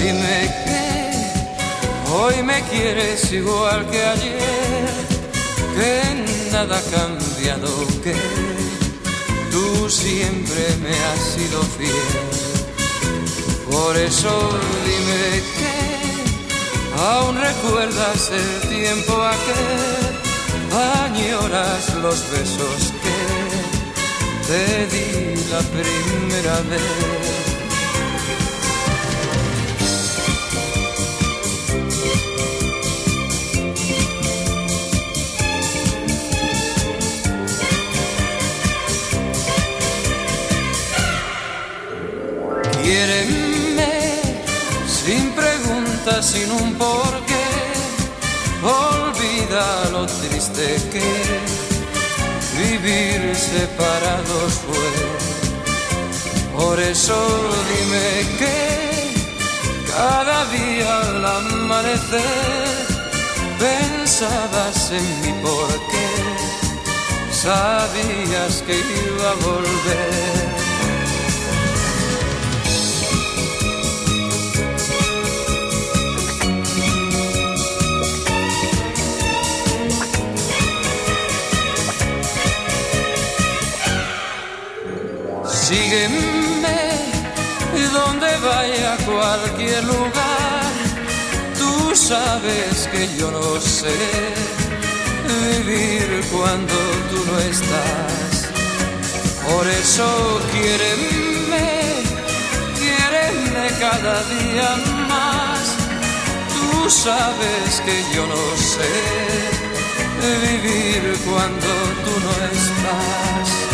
Dime que hoy me quieres igual que ayer, que nada ha cambiado, que tú siempre me has sido fiel. Por eso dime que aún recuerdas el tiempo aquel, añoras los besos que te di la primera vez. Quiéreme sin preguntas, sin un porqué, olvida lo triste que vivir separados fue. Por eso dime que cada día al amanecer pensabas en mí porque sabías que iba a volver. Sígueme donde vaya, a cualquier lugar. Tú sabes que yo no sé vivir cuando tú no estás. Por eso quiéreme, quiéreme cada día más. Tú sabes que yo no sé vivir cuando tú no estás.